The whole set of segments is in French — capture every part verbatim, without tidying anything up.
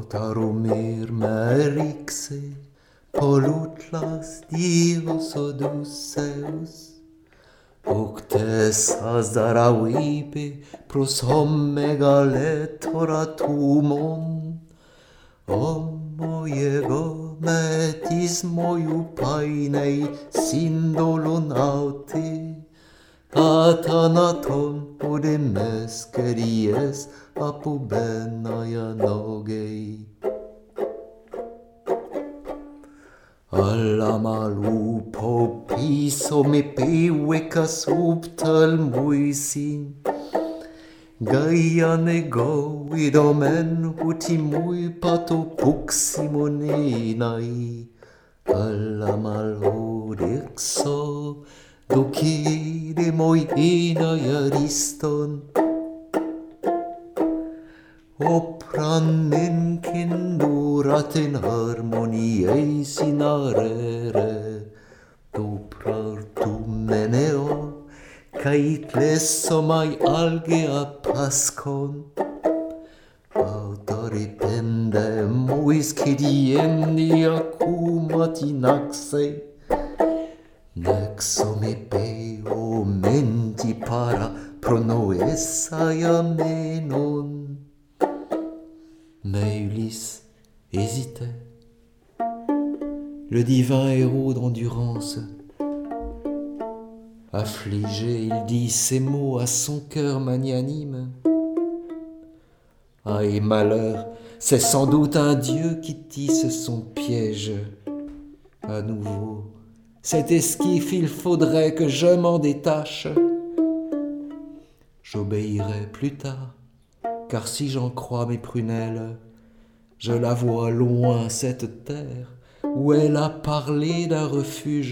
Taromir Merixe, Polutlas Dios Odysseus, Octes Azdarawipe, pros Megaletora tumon, O mojego metis moju painei sindolonaute, Atanaton odemes keries apobenaja nogei. Alla malupo piso me peweka subtal muisin, Gaia nego idomen uti mui pato puximonenai, Alla malodexo docide moi enai ariston, Opran kinduraten harmoniei sinarere, Doprar tu meneo, Cait lesomai algea pascon, Autoripende mois cidiendi acumati Nexo me peo menti para pronoesaia menon. Mais Ulysse hésitait. Le divin héros d'endurance. Affligé, il dit ces mots à son cœur magnanime. Ah, et malheur, c'est sans doute un dieu qui tisse son piège. À nouveau, cet esquif, il faudrait que je m'en détache. J'obéirai plus tard, car si j'en crois mes prunelles, je la vois loin, cette terre, où elle a parlé d'un refuge.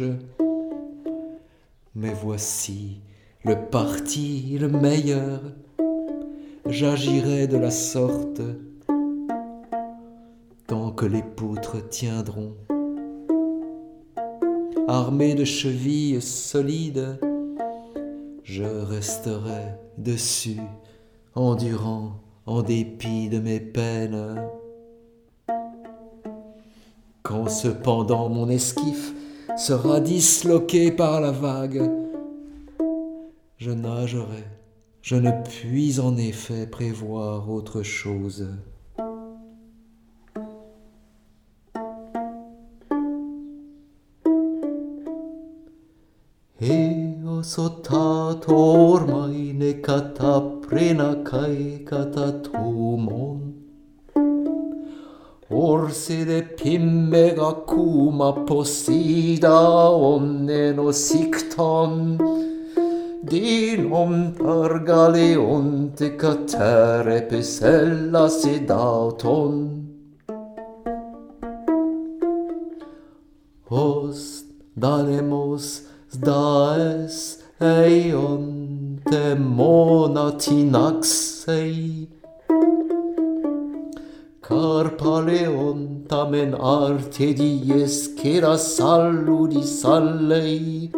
Mais voici le parti le meilleur, j'agirai de la sorte, tant que les poutres tiendront. Armé de chevilles solides, je resterai dessus, endurant en dépit de mes peines. Quand cependant mon esquif sera disloqué par la vague, je nagerai, je ne puis en effet prévoir autre chose. Eo sotato ormai ne cataprena cae catatomon, Orse de pimmega cuma possida omne nosicton, Dinom targaleonte catere pesella sedauton. Os danemos daes eion te monatinaxei, Carpaleon tamen arte dies cera saludis allei,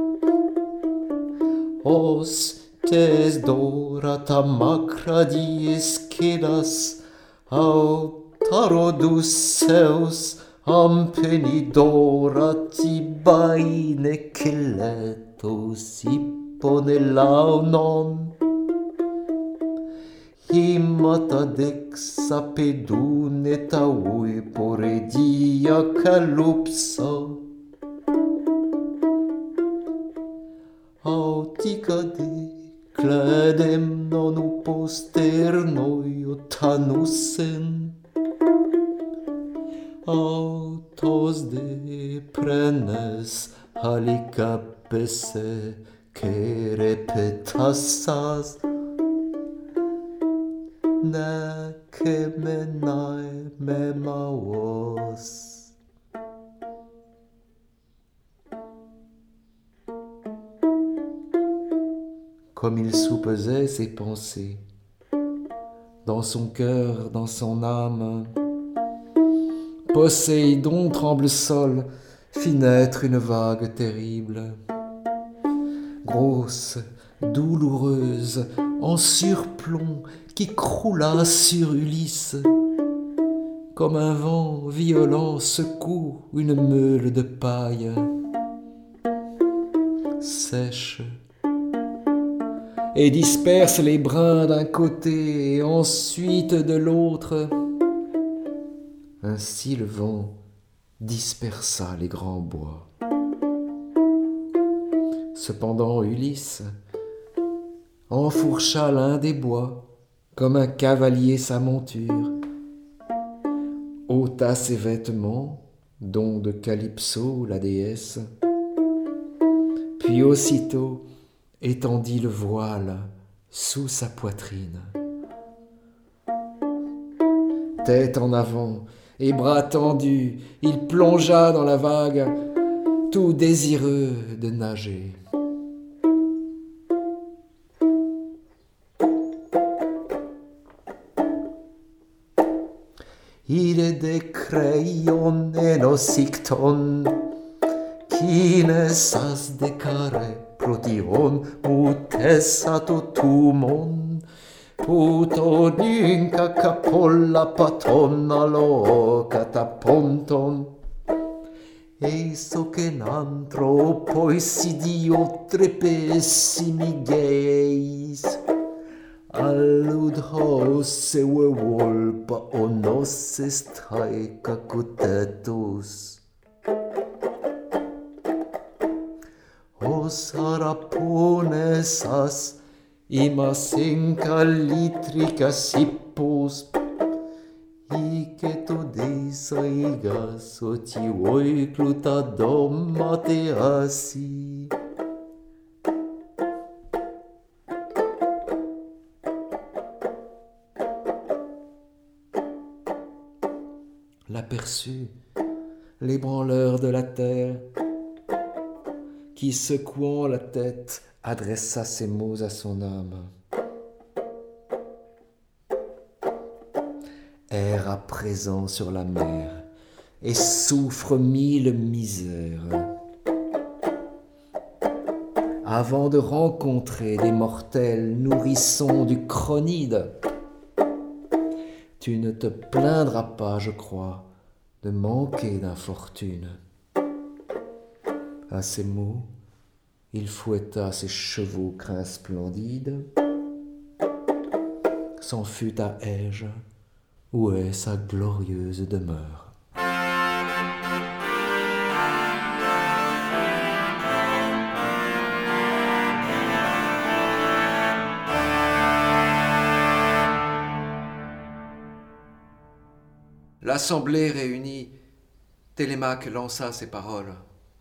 Os tes dorata macra dies cedas, Autarodusseus ampenidorati baine celetos ippone launon, Himata dexa pedune taui poredia calupso, Autica de cledem non uposternoi otanussen, Autos de prenes halicapese que repetassas, Nece menae memaos. Comme il soupesait ses pensées, dans son cœur, dans son âme, Poséidon tremble sol, fit naître une vague terrible, grosse, douloureuse, en surplomb, qui croula sur Ulysse, comme un vent violent secoue une meule de paille sèche et disperse les brins d'un côté et ensuite de l'autre. Ainsi le vent dispersa les grands bois. Cependant Ulysse enfourcha l'un des bois comme un cavalier sa monture, ôta ses vêtements, dont de Calypso la déesse, puis aussitôt étendit le voile sous sa poitrine. Tête en avant et bras tendus, il plongea dans la vague, tout désireux de nager. Ide de creion enosicton, kinesas de care protion, mutessa totumon, puto ninca capolla patonna lo cataponton. Eiso che n'antro poi si dio trepessimi geis, allud hosse we volpa onosse straica cotetus. Os araponesas imas encalitricas hippos, Ike to desaigas oti oikluta domate asi. L'aperçut l'ébranleur de la terre, qui secouant la tête adressa ces mots à son âme. Erre à présent sur la mer et souffre mille misères, avant de rencontrer des mortels nourrissons du Cronide. Tu ne te plaindras pas, je crois, de manquer d'infortune. À ces mots, il fouetta ses chevaux crins splendides, s'en fut à Ège, où est sa glorieuse demeure. L'assemblée réunie, Télémaque lança ces paroles.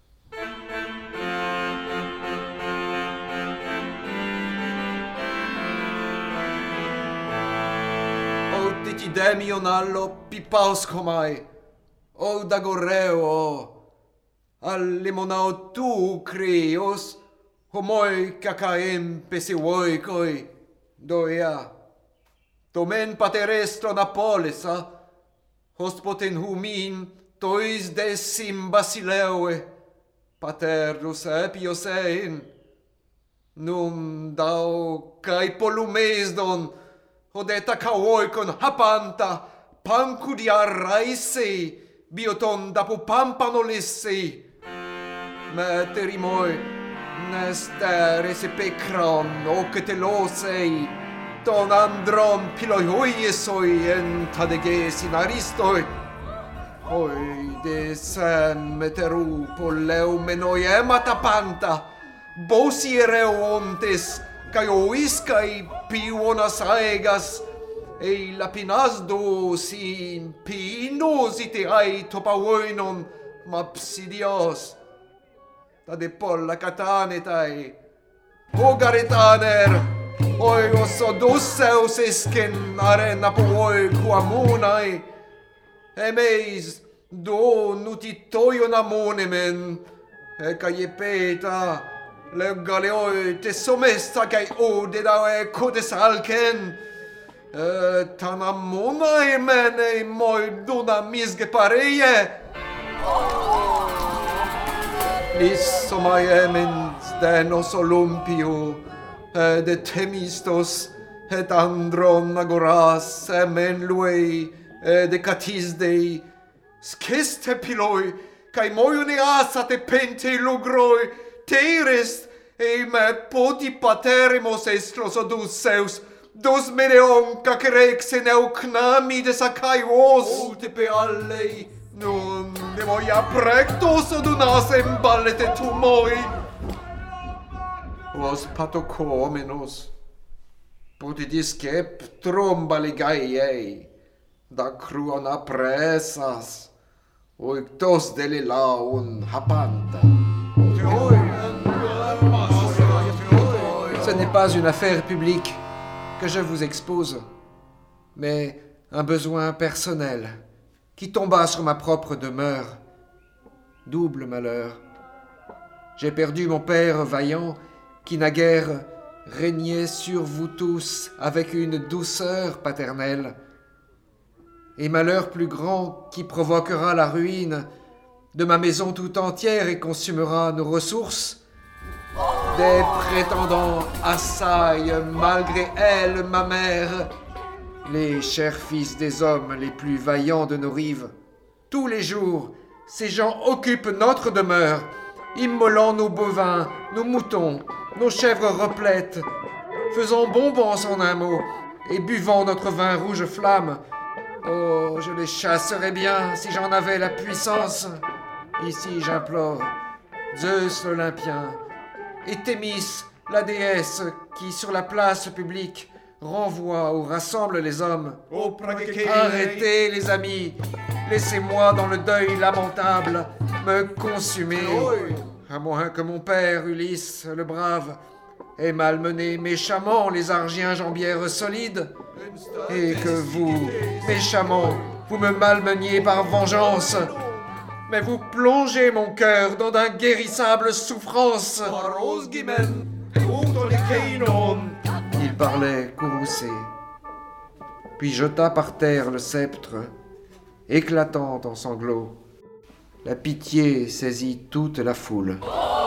O titidemion allo pipaos comai, o dagoreo, allimonao tu crios, homoi cacaem pesivoicoi, doia, tomen paterestro Napolisa, hospoten humin tois decim basileue, paternus epios ein, num dao cae polumesdon, odeta caoicon hapanta, pancudia raise, bioton dapo pampanolisse, meterimoi, nestere se pecran, ocetelosei, ton andron piloiesoi entadegesin aristoi, oi de sen meteru poleumenoi ematapanta, bosiereu ontes, cae oiscae pionas aegas, ei lapinasdo sin pinosite ai topavoinon mapsidios, ta de polla catanetai, ogaretaner, oi osso dusseus esken arena pooi quamunai, emeis do nutitoion amonemen, e caiepeta, le galeoi te somesta cae ode dae codes alcen, e tan amonai mene moi duna misge pareie. Nisso mai emens denos Olympio, et Themistos, et Andron agoras, emen lui, e de catis dei, sceste piloi, cae moiuneasa te pente lugroi, terest, e me podi pateremos estros odus seus, dos meneon cacerex en eucnamides acai os. O te pe allei, nun de moia prectos odunas emballete tu moi. Os patocomenos, potidiscep tromba legaiei, da cruona presas, oictos dele laun hapanta. Ce n'est pas une affaire publique que je vous expose, mais un besoin personnel qui tomba sur ma propre demeure. Double malheur. J'ai perdu mon père vaillant qui naguère régnait sur vous tous avec une douceur paternelle. Et malheur plus grand qui provoquera la ruine de ma maison tout entière et consumera nos ressources. Des prétendants assaillent malgré elle, ma mère, les chers fils des hommes les plus vaillants de nos rives. Tous les jours, ces gens occupent notre demeure, immolant nos bovins, nos moutons, nos chèvres replètes, faisant bombance en un mot, et buvant notre vin rouge flamme. Oh, je les chasserais bien si j'en avais la puissance. Ici, j'implore Zeus l'Olympien et Thémis, la déesse qui, sur la place publique, renvoie ou rassemble les hommes. Arrêtez, les amis, laissez-moi dans le deuil lamentable me consumer, à moins que mon père, Ulysse, le brave, ait malmené méchamment les Argiens jambières solides, et que vous, méchamment, vous me malmeniez par vengeance, mais vous plongez mon cœur dans d'inguérissables souffrances. Il parlait courroucé, puis jeta par terre le sceptre, éclatant en sanglots. La pitié saisit toute la foule.